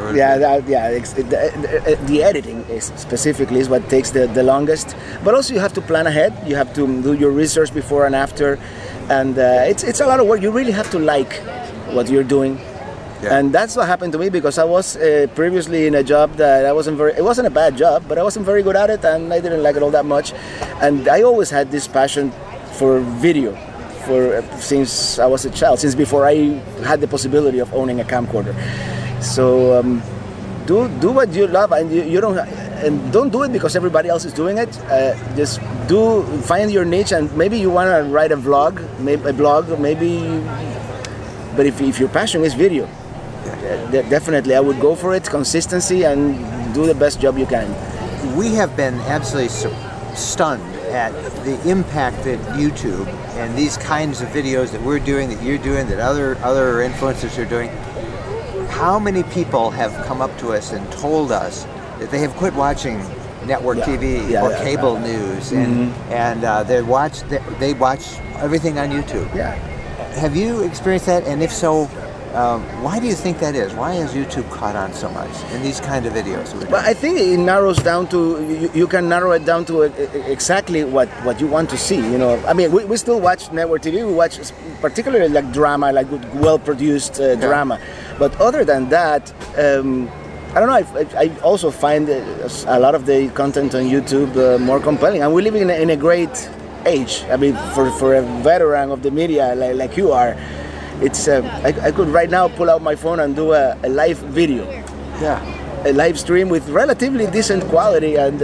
The editing specifically is what takes the longest. But also you have to plan ahead. You have to do your research before and after. And it's a lot of work. You really have to like what you're doing. Yeah. And that's what happened to me, because I was previously in a job that it wasn't a bad job, but I wasn't very good at it and I didn't like it all that much. And I always had this passion for video. Since I was a child, since before I had the possibility of owning a camcorder. So do what you love, and you don't do it because everybody else is doing it. Just find your niche, and maybe you want to write a blog, maybe. But if your passion is video, definitely I would go for it. Consistency and do the best job you can. We have been absolutely stunned at the impact that YouTube and these kinds of videos that we're doing, that you're doing, that other influencers are doing. How many people have come up to us and told us that they have quit watching network TV or cable news, and they watch everything on YouTube? Yeah. Have you experienced that? And if so, why do you think that is? Why has YouTube caught on so much in these kind of videos? Well, I think it narrows down to, you can narrow it down to exactly what you want to see. I mean, we still watch network TV. We watch particularly like drama, like well-produced drama. But other than that, I don't know. I also find a lot of the content on YouTube more compelling. And we're living in a great age. I mean, for a veteran of the media like you are. It's I could right now pull out my phone and do a live video, a live stream with relatively decent quality, and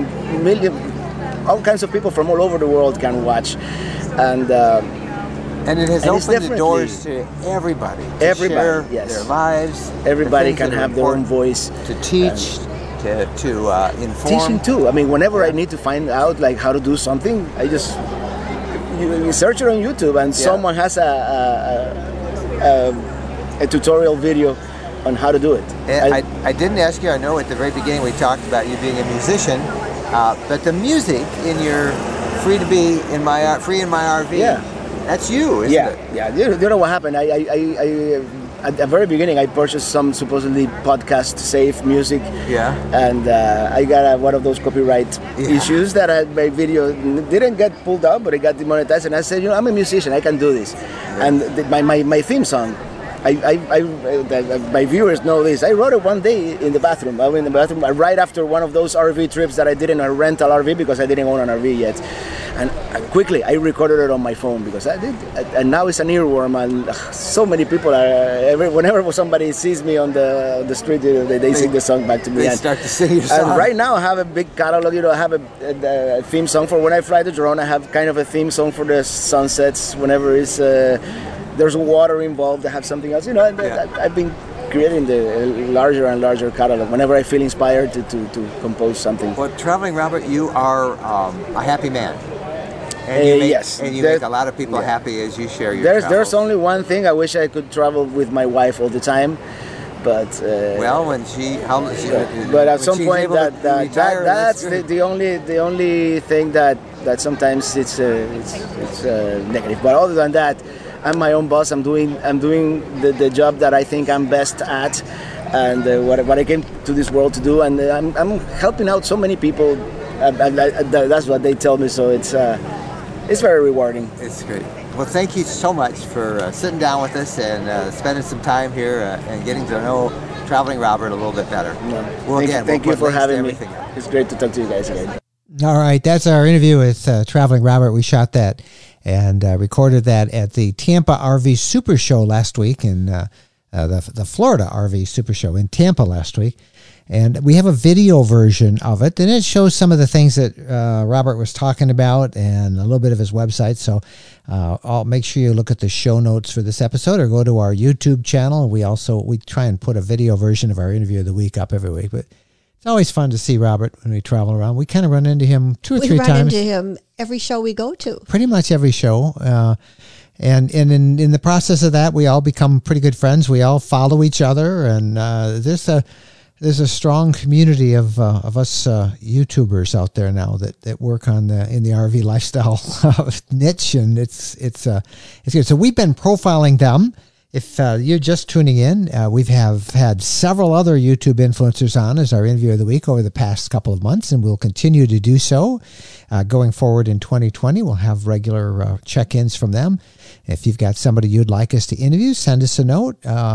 all kinds of people from all over the world can watch, and it has opened the doors to everybody to share their lives. Everybody can have their own voice to teach, to inform. Teaching too. I mean, whenever I need to find out like how to do something, I just. You search it on YouTube, and someone has a tutorial video on how to do it. I didn't ask you. I know at the very beginning we talked about you being a musician, but the music in your "Free in My RV," that's you, isn't it? Yeah. You know what happened? At the very beginning, I purchased some supposedly podcast-safe music. Yeah. And I got one of those copyright issues that my video didn't get pulled out, but it got demonetized. And I said, I'm a musician, I can do this. And my theme song, my viewers know this. I wrote it one day in the bathroom. Right after one of those RV trips that I did in a rental RV, because I didn't own an RV yet. And quickly, I recorded it on my phone because I did. And now it's an earworm, and so many people are. Whenever somebody sees me on the street, they sing the song back to me. They start to sing your song. And right now, I have a big catalog. I have a theme song for when I fly to drone. I have kind of a theme song for the sunsets. Whenever there's water involved, I have something else. I've been creating the larger and larger catalog whenever I feel inspired to compose something. Well, Traveling Robert, you are a happy man. And you make a lot of people happy as you share your travels. There's only one thing. I wish I could travel with my wife all the time, but but at some point that's the only thing that sometimes it's negative. But other than that, I'm my own boss. I'm doing the job that I think I'm best at, and what I came to this world to do. And I'm helping out so many people. That's what they tell me. So it's very rewarding. It's great. Well, thank you so much for sitting down with us and spending some time here and getting to know Traveling Robert a little bit better. Well, thank you for having me. It's great to talk to you guys again. All right, that's our interview with Traveling Robert. We shot that and recorded that at the Tampa RV Super Show last week, in the Florida RV Super Show in Tampa last week. And we have a video version of it, and it shows some of the things that Robert was talking about and a little bit of his website. So I'll make sure you look at the show notes for this episode or go to our YouTube channel. We try and put a video version of our interview of the week up every week, but it's always fun to see Robert when we travel around. We kind of run into him two or three times. We run into him every show we go to. Pretty much every show. And in the process of that, we all become pretty good friends. We all follow each other, and there's a strong community of us YouTubers out there now that work in the RV lifestyle niche, and it's good. So we've been profiling them. If you're just tuning in, we have had several other YouTube influencers on as our interview of the week over the past couple of months, and we'll continue to do so going forward in 2020. We'll have regular check-ins from them. If you've got somebody you'd like us to interview, send us a note,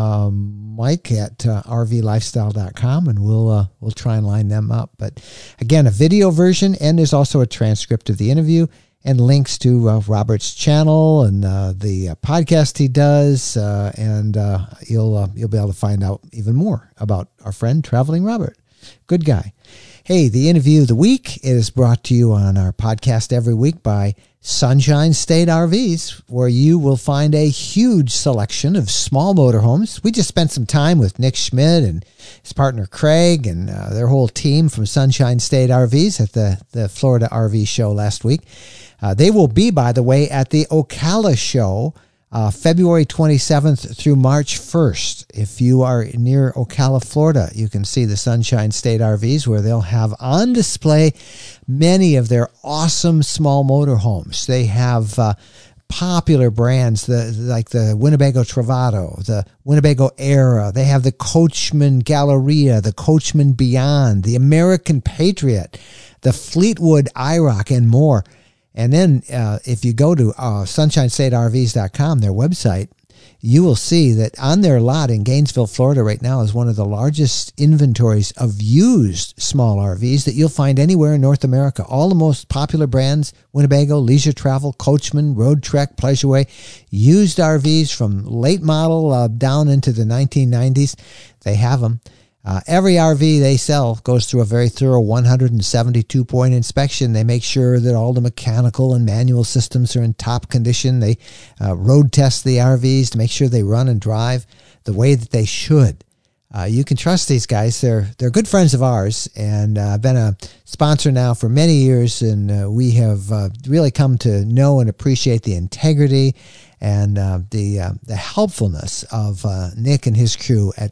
Mike at rvlifestyle.com, and we'll try and line them up. But again, a video version, and there's also a transcript of the interview and links to Robert's channel and the podcast he does, and you'll be able to find out even more about our friend Traveling Robert. Good guy. Hey, the interview of the week is brought to you on our podcast every week by Sunshine State RVs, where you will find a huge selection of small motorhomes. We just spent some time with Nick Schmidt and his partner Craig and their whole team from Sunshine State RVs at the Florida RV show last week. They will be, by the way, at the Ocala show February 27th through March 1st. If you are near Ocala, Florida, you can see the Sunshine State RVs, where they'll have on display many of their awesome small motorhomes. They have popular brands like the Winnebago Travato, the Winnebago Era. They have the Coachman Galleria, the Coachman Beyond, the American Patriot, the Fleetwood IROC, and more. And then if you go to sunshinestatervs.com, their website, you will see that on their lot in Gainesville, Florida right now is one of the largest inventories of used small RVs that you'll find anywhere in North America. All the most popular brands, Winnebago, Leisure Travel, Coachman, Road Trek, Pleasureway, used RVs from late model down into the 1990s. They have them. Every RV they sell goes through a very thorough 172-point inspection. They make sure that all the mechanical and manual systems are in top condition. They road test the RVs to make sure they run and drive the way that they should. You can trust these guys. They're good friends of ours, and I've been a sponsor now for many years, and we have really come to know and appreciate the integrity and the helpfulness of Nick and his crew at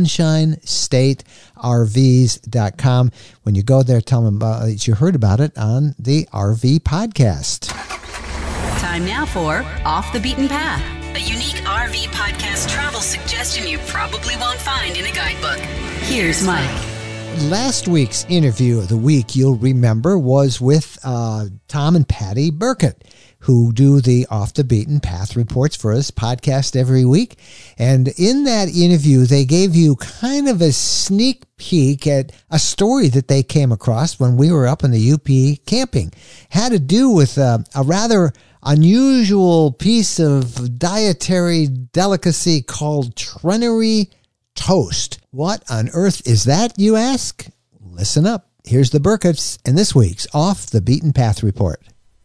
sunshinestatervs.com. When you go there, tell them that you heard about it on the RV podcast. Time now for Off the Beaten Path, a unique RV podcast travel suggestion you probably won't find in a guidebook. Here's Mike. Last week's interview of the week, you'll remember, was with Tom and Patty Burkett, who do the Off the Beaten Path reports for us podcast every week. And in that interview, they gave you kind of a sneak peek at a story that they came across when we were up in the UP camping. Had to do with a rather unusual piece of dietary delicacy called Trenery toast. What on earth is that, you ask? Listen up. Here's the Burketts and this week's Off the Beaten Path report.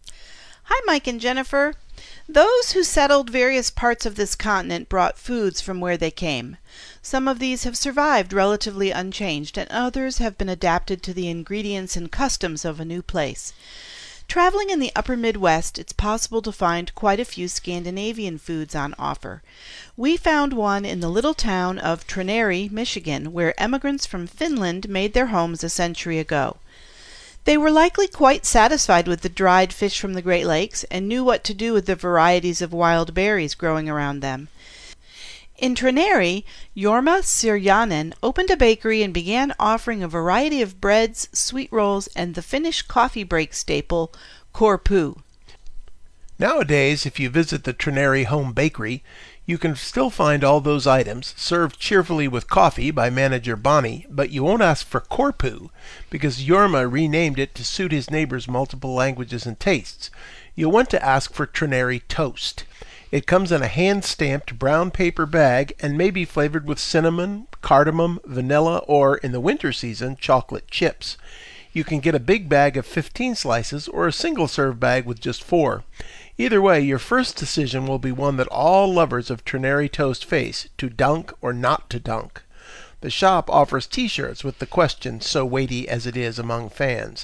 Hi, Mike and Jennifer. Those who settled various parts of this continent brought foods from where they came. Some of these have survived relatively unchanged, and others have been adapted to the ingredients and customs of a new place. Traveling in the upper Midwest, it's possible to find quite a few Scandinavian foods on offer. We found one in the little town of Trenery, Michigan, where emigrants from Finland made their homes a century ago. They were likely quite satisfied with the dried fish from the Great Lakes and knew what to do with the varieties of wild berries growing around them. In Trenery, Jorma Sirjanen opened a bakery and began offering a variety of breads, sweet rolls, and the Finnish coffee break staple, korppu. Nowadays, if you visit the Trenery Home Bakery, you can still find all those items served cheerfully with coffee by manager Bonnie, but you won't ask for korppu because Jorma renamed it to suit his neighbor's multiple languages and tastes. You'll want to ask for Trenery toast. It comes in a hand-stamped brown paper bag and may be flavored with cinnamon, cardamom, vanilla, or, in the winter season, chocolate chips. You can get a big bag of 15 slices or a single-serve bag with just 4. Either way, your first decision will be one that all lovers of Trenery toast face, to dunk or not to dunk. The shop offers t-shirts with the question so weighty as it is among fans.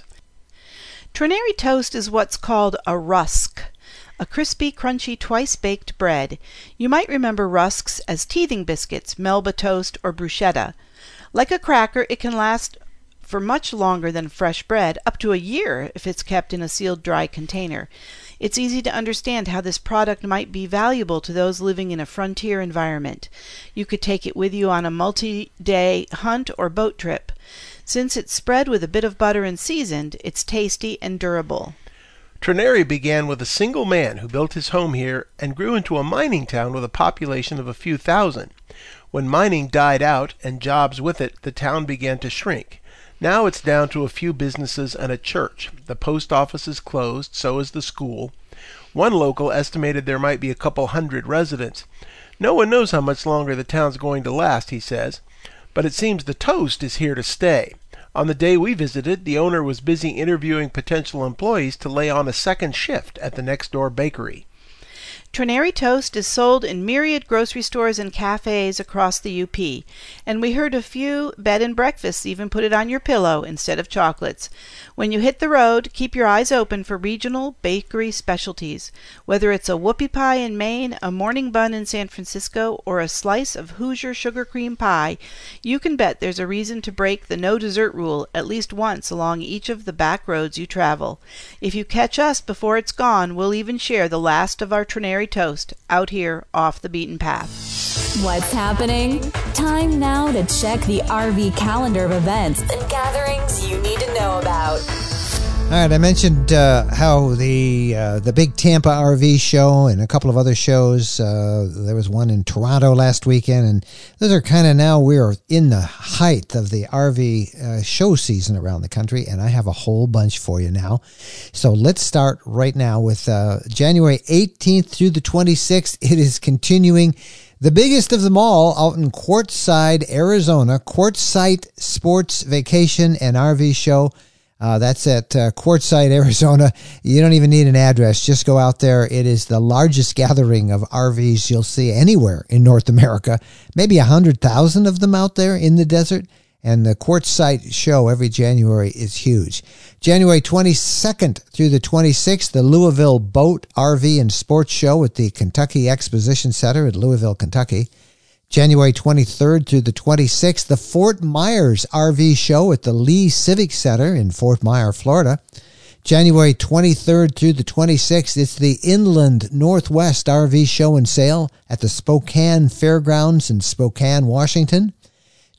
Trenery toast is what's called a rusk, a crispy, crunchy, twice-baked bread. You might remember rusks as teething biscuits, Melba toast, or bruschetta. Like a cracker, it can last for much longer than fresh bread, up to a year if it's kept in a sealed dry container. It's easy to understand how this product might be valuable to those living in a frontier environment. You could take it with you on a multi-day hunt or boat trip. Since it's spread with a bit of butter and seasoned, it's tasty and durable. Trenery began with a single man who built his home here and grew into a mining town with a population of a few thousand. When mining died out and jobs with it, the town began to shrink. Now it's down to a few businesses and a church. The post office is closed, so is the school. One local estimated there might be a couple hundred residents. No one knows how much longer the town's going to last, he says, but it seems the toast is here to stay. On the day we visited, the owner was busy interviewing potential employees to lay on a second shift at the next-door bakery. Trenery toast is sold in myriad grocery stores and cafes across the UP, and we heard a few bed and breakfasts even put it on your pillow instead of chocolates. When you hit the road, keep your eyes open for regional bakery specialties. Whether it's a whoopie pie in Maine, a morning bun in San Francisco, or a slice of Hoosier sugar cream pie, you can bet there's a reason to break the no dessert rule at least once along each of the back roads you travel. If you catch us before it's gone, we'll even share the last of our Trenery toast out here off the beaten path. What's happening? Time now to check the RV calendar of events and gatherings you need to know about. All right, I mentioned how the big Tampa RV show and a couple of other shows, there was one in Toronto last weekend, and those are kind of now we're in the height of the RV show season around the country, and I have a whole bunch for you now. So let's start right now with January 18th through the 26th. It is continuing. The biggest of them all out in Quartzsite, Arizona, Quartzsite Sports Vacation and RV Show. That's at Quartzsite, Arizona. You don't even need an address. Just go out there. It is the largest gathering of RVs you'll see anywhere in North America. Maybe 100,000 of them out there in the desert. And the Quartzsite show every January is huge. January 22nd through the 26th, the Louisville Boat, RV, and Sports Show at the Kentucky Exposition Center at Louisville, Kentucky. January 23rd through the 26th, the Fort Myers RV Show at the Lee Civic Center in Fort Myers, Florida. January 23rd through the 26th, it's the Inland Northwest RV Show and Sale at the Spokane Fairgrounds in Spokane, Washington.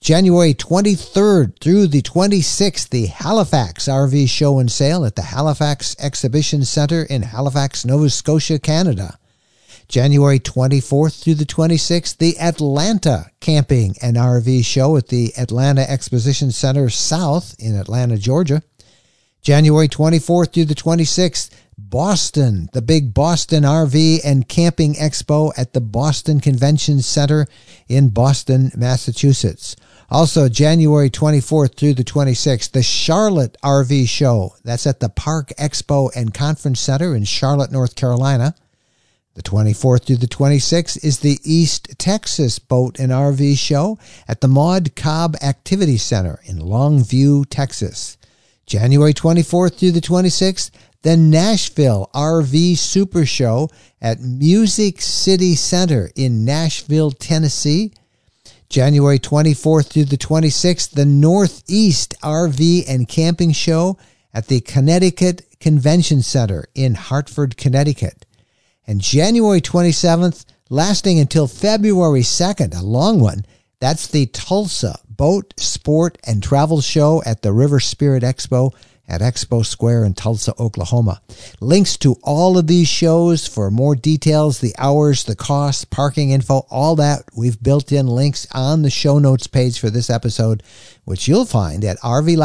January 23rd through the 26th, the Halifax RV Show and Sale at the Halifax Exhibition Centre in Halifax, Nova Scotia, Canada. January 24th through the 26th, the Atlanta Camping and RV Show at the Atlanta Exposition Center South in Atlanta, Georgia. January 24th through the 26th, Boston, the big Boston RV and Camping Expo at the Boston Convention Center in Boston, Massachusetts. Also, January 24th through the 26th, the Charlotte RV Show. That's at the Park Expo and Conference Center in Charlotte, North Carolina. The 24th through the 26th is the East Texas Boat and RV Show at the Maud Cobb Activity Center in Longview, Texas. January 24th through the 26th, the Nashville RV Super Show at Music City Center in Nashville, Tennessee. January 24th through the 26th, the Northeast RV and Camping Show at the Connecticut Convention Center in Hartford, Connecticut. And January 27th, lasting until February 2nd, a long one, that's the Tulsa Boat, Sport, and Travel Show at the River Spirit Expo at Expo Square in Tulsa, Oklahoma. Links to all of these shows for more details, the hours, the costs, parking info, all that, we've built in links on the show notes page for this episode, which you'll find at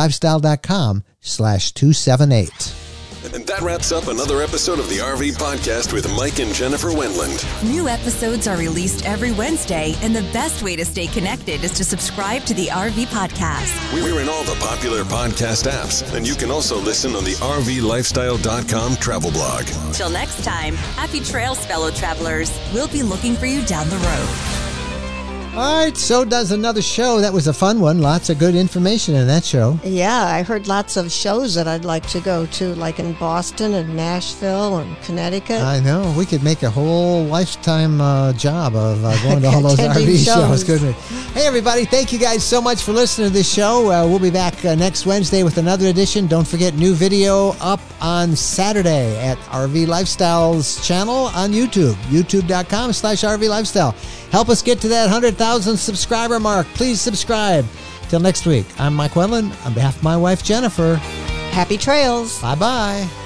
rvlifestyle.com/278. And that wraps up another episode of the RV Podcast with Mike and Jennifer Wendland. New episodes are released every Wednesday, and the best way to stay connected is to subscribe to the RV Podcast. We're in all the popular podcast apps, and you can also listen on the RVLifestyle.com travel blog. Till next time, happy trails, fellow travelers. We'll be looking for you down the road. All right, so does another show. That was a fun one. Lots of good information in that show. Yeah, I heard lots of shows that I'd like to go to, like in Boston and Nashville and Connecticut. I know. We could make a whole lifetime job of going to all those Attending RV shows, shows. couldn't we? Hey, everybody. Thank you guys so much for listening to this show. We'll be back next Wednesday with another edition. Don't forget, new video up on Saturday at RV Lifestyle's channel on YouTube, youtube.com/RV Lifestyle. Help us get to that 100,000 subscriber mark. Please subscribe. Till next week, I'm Mike Wendland. On behalf of my wife, Jennifer. Happy trails. Bye-bye.